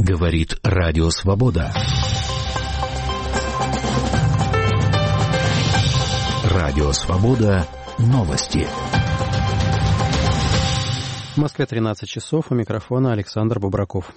Говорит Радио Свобода. Радио Свобода. Новости. В Москве 13 часов. У микрофона Александр Бубраков.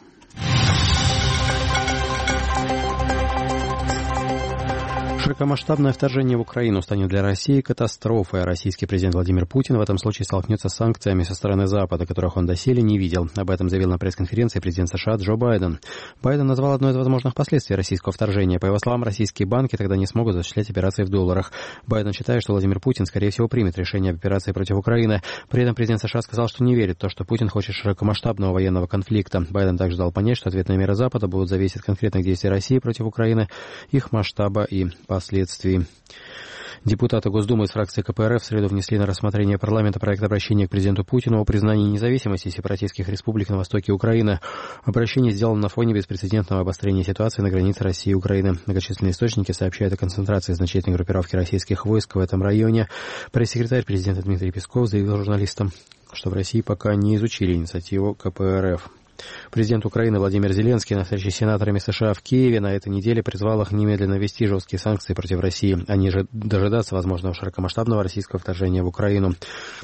Широкомасштабное вторжение в Украину станет для России катастрофой. Российский президент Владимир Путин в этом случае столкнется с санкциями со стороны Запада, которых он доселе не видел. Об этом заявил на пресс-конференции президент США Джо Байден. Байден назвал одно из возможных последствий российского вторжения. По его словам, российские банки тогда не смогут осуществлять операции в долларах. Байден считает, что Владимир Путин, скорее всего, примет решение об операции против Украины. При этом президент США сказал, что не верит в то, что Путин хочет широкомасштабного военного конфликта. Байден также дал понять, что ответные меры Запада будут зависеть от конкретных действий России против Украины, их масштаба и последствий. Депутаты Госдумы из фракции КПРФ в среду внесли на рассмотрение парламента проект обращения к президенту Путину о признании независимости сепаратистских республик на востоке Украины. Обращение сделано на фоне беспрецедентного обострения ситуации на границе России и Украины. Многочисленные источники сообщают о концентрации значительной группировки российских войск в этом районе. Пресс-секретарь президента Дмитрий Песков заявил журналистам, что в России пока не изучили инициативу КПРФ. Президент Украины Владимир Зеленский на встрече с сенаторами США в Киеве на этой неделе призвал их немедленно ввести жесткие санкции против России, а не дожидаться возможного широкомасштабного российского вторжения в Украину.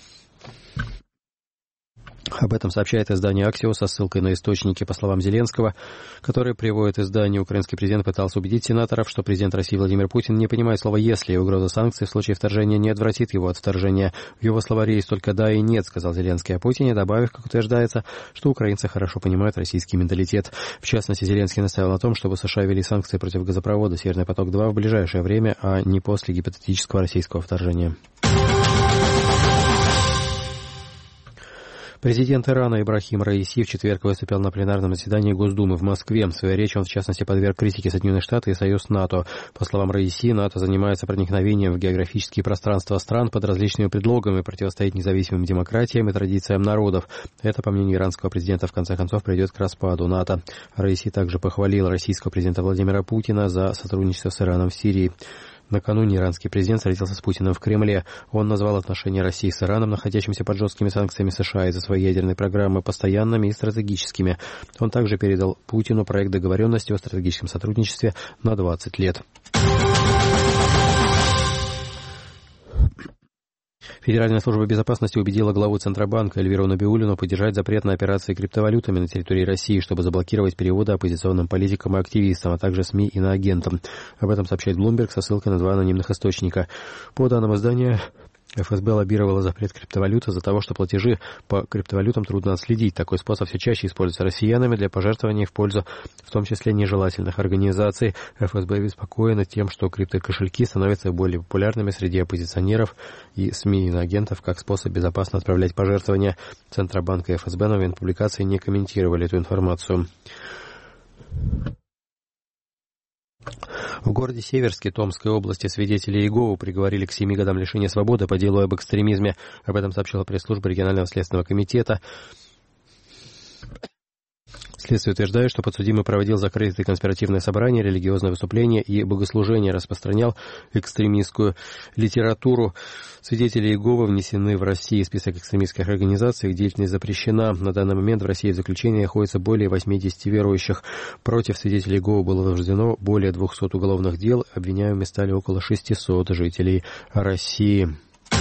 Об этом сообщает издание «Аксиос» со ссылкой на источники. По словам Зеленского, который приводит издание, украинский президент пытался убедить сенаторов, что президент России Владимир Путин не понимает слова «если», и угроза санкций в случае вторжения не отвратит его от вторжения. В его словаре есть только «да» и «нет», сказал Зеленский о Путине, добавив, как утверждается, что украинцы хорошо понимают российский менталитет. В частности, Зеленский настоял на том, чтобы США ввели санкции против газопровода «Северный поток-2» в ближайшее время, а не после гипотетического российского вторжения. Президент Ирана Ибрахим Раиси в четверг выступил на пленарном заседании Госдумы в Москве. В своей речи он, в частности, подверг критике Соединенных Штатов и Союз НАТО. По словам Раиси, НАТО занимается проникновением в географические пространства стран под различными предлогами, противостоит независимым демократиям и традициям народов. Это, по мнению иранского президента, в конце концов приведет к распаду НАТО. Раиси также похвалил российского президента Владимира Путина за сотрудничество с Ираном в Сирии. Накануне иранский президент встретился с Путиным в Кремле. Он назвал отношения России с Ираном, находящимися под жесткими санкциями США из-за своей ядерной программы, постоянными и стратегическими. Он также передал Путину проект договоренности о стратегическом сотрудничестве на 20 лет. Федеральная служба безопасности убедила главу Центробанка Эльвиру Набиуллину поддержать запрет на операции криптовалютами на территории России, чтобы заблокировать переводы оппозиционным политикам и активистам, а также СМИ и иноагентам. Об этом сообщает Bloomberg со ссылкой на два анонимных источника. По данным издания, ФСБ лоббировала запрет криптовалют из-за того, что платежи по криптовалютам трудно отследить. Такой способ все чаще используется россиянами для пожертвований в пользу, в том числе, нежелательных организаций. ФСБ обеспокоена тем, что криптокошельки становятся более популярными среди оппозиционеров и СМИ и иноагентов как способ безопасно отправлять пожертвования. Центробанк и ФСБ на момент публикации не комментировали эту информацию. В городе Северске Томской области свидетели Иеговы приговорили к 7 годам лишения свободы по делу об экстремизме. Об этом сообщила пресс-служба регионального следственного комитета. Следствие утверждает, что подсудимый проводил закрытые конспиративные собрания, религиозные выступления и богослужения, распространял экстремистскую литературу. Свидетели Иеговы внесены в России список экстремистских организаций, их деятельность запрещена. На данный момент в России в заключении находится более 80 верующих. Против свидетелей Иеговы было возбуждено более 200 уголовных дел. Обвиняемыми стали около 600 жителей России.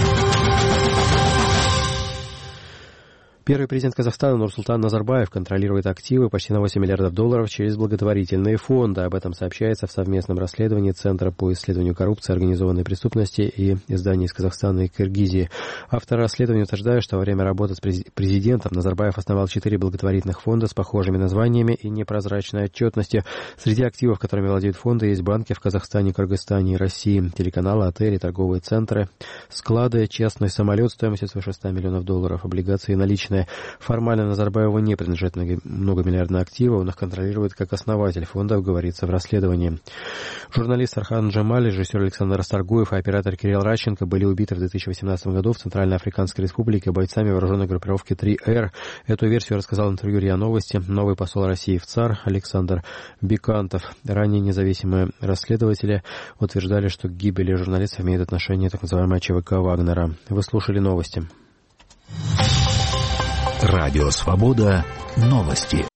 Первый президент Казахстана Нурсултан Назарбаев контролирует активы почти на 8 миллиардов долларов через благотворительные фонды. Об этом сообщается в совместном расследовании Центра по исследованию коррупции, организованной преступности и изданий из Казахстана и Киргизии. Автор расследования утверждает, что во время работы с президентом Назарбаев основал 4 благотворительных фонда с похожими названиями и непрозрачной отчетностью. Среди активов, которыми владеют фонды, есть банки в Казахстане, Кыргызстане и России, телеканалы, отели, торговые центры, склады, частный самолет стоимостью свыше 100 миллионов долларов, облигации и наличные. Формально Назарбаеву не принадлежат многомиллиардные активы, он их контролирует как основатель фондов, говорится в расследовании. Журналист Архан Джамаль, режиссер Александр Расторгуев и оператор Кирилл Радченко были убиты в 2018 году в Центральноафриканской Республике бойцами вооруженной группировки 3R. Эту версию рассказал в интервью РИА Новости новый посол России в ЦАР Александр Бекантов. Ранее независимые расследователи утверждали, что к гибели журналистов имеет отношение так называемая ЧВК Вагнера. Вы слушали новости. Радио Свобода. Новости.